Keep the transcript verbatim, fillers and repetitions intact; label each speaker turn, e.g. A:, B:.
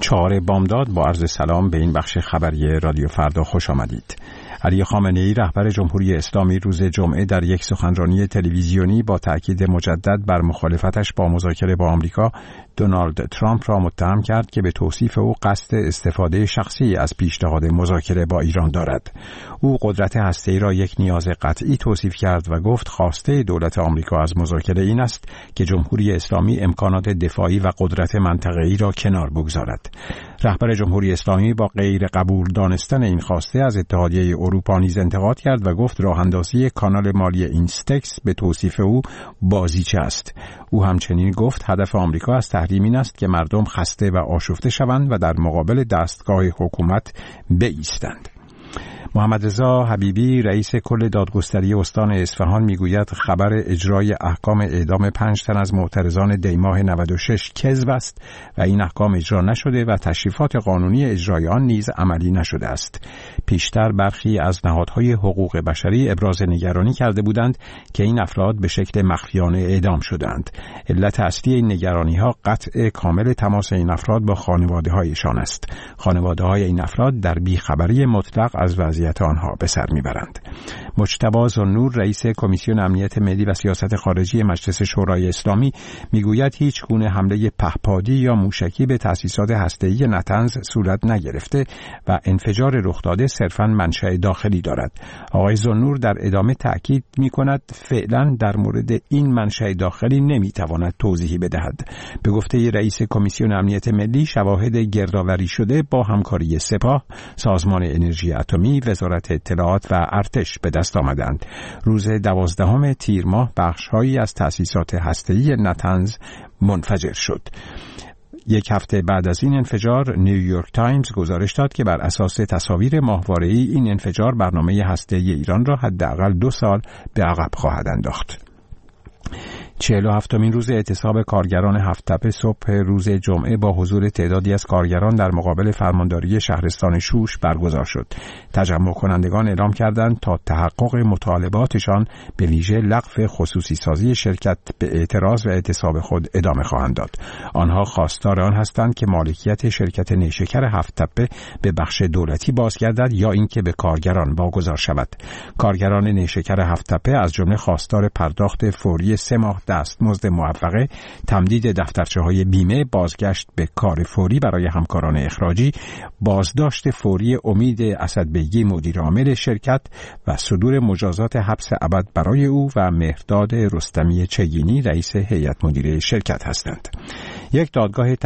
A: چهار بامداد با عرض سلام به این بخش خبری رادیو فردا خوش آمدید. علی خامنه‌ای رهبر جمهوری اسلامی روز جمعه در یک سخنرانی تلویزیونی با تأکید مجدد بر مخالفتش با مذاکره با آمریکا دونالد ترامپ را متهم کرد که به توصیف او قصد استفاده شخصی از پیشنهاد مذاکره با ایران دارد. او قدرت هسته‌ای را یک نیاز قطعی توصیف کرد و گفت خواسته دولت آمریکا از مذاکره این است که جمهوری اسلامی امکانات دفاعی و قدرت منطقه‌ای را کنار بگذارد. رهبر جمهوری اسلامی با غیر قبول دانستن این خواسته از اتحادیه اروپا نیز انتقاد کرد و گفت راه‌اندازی کانال مالی اینستکس به توصیف او بازیچه است. او همچنین گفت هدف آمریکا از تحریم این است که مردم خسته و آشفته شوند و در مقابل دستگاه حکومت بایستند. محمد رضا حبیبی رئیس کل دادگستری استان اصفهان میگوید خبر اجرای احکام اعدام پنج تن از معترضان دیماه نود و شش کذب است و این احکام اجرا نشده و تشریفات قانونی اجرای آن نیز عملی نشده است. پیشتر برخی از نهادهای حقوق بشری ابراز نگرانی کرده بودند که این افراد به شکل مخفیانه اعدام شدند. علت اصلی این نگرانی‌ها قطع کامل تماس این افراد با خانواده‌هایشان است. خانواده‌های این افراد در بیخبری مطلق از وضعیت آنها به سر میبرند. مجتبی ذوالنور رئیس کمیسیون امنیت ملی و سیاست خارجی مجلس شورای اسلامی میگوید هیچ گونه حمله پهپادی یا موشکی به تأسیسات هسته‌ای نطنز صورت نگرفته و انفجار رخ داده صرفاً منشأ داخلی دارد. آقای ذوالنور در ادامه تأکید میکند فعلاً در مورد این منشأ داخلی نمیتواند توضیحی بدهد. به گفته رئیس کمیسیون امنیت ملی شواهد گردآوری شده با همکاری سپاه، سازمان انرژی اتمی، وزارت اطلاعات و ارتش به دست آمدند. روز دوازدهم تیر ماه بخش‌هایی از تأسیسات هسته‌ای نطنز منفجر شد. یک هفته بعد از این انفجار نیویورک تایمز گزارش داد که بر اساس تصاویر ماهواره‌ای این انفجار برنامه هسته‌ای ایران را حداقل دو سال به عقب خواهد انداخت. چهل و هفتمین روز اعتصاب کارگران هفت‌تپه صبح روز جمعه با حضور تعدادی از کارگران در مقابل فرمانداری شهرستان شوش برگزار شد. تجمع کنندگان اعلام کردند تا تحقق مطالباتشان به ویژه لغو خصوصی سازی شرکت به اعتراض و اعتصاب خود ادامه خواهند داد. آنها خواستار آن هستند که مالکیت شرکت نیشکر هفت‌تپه به بخش دولتی بازگردد یا اینکه به کارگران واگذار شود. کارگران نیشکر هفت‌تپه از جمله خواستار پرداخت فوری سه ماه دستمزد موفقه، تمدید دفترچه‌های بیمه، بازگشت به کار فوری برای همکاران اخراجی، بازداشت فوری امید اسدبیگی مدیر عامل شرکت و صدور مجازات حبس ابد برای او و مهرداد رستمی چگینی رئیس هیئت مدیره شرکت هستند. یک دادگاه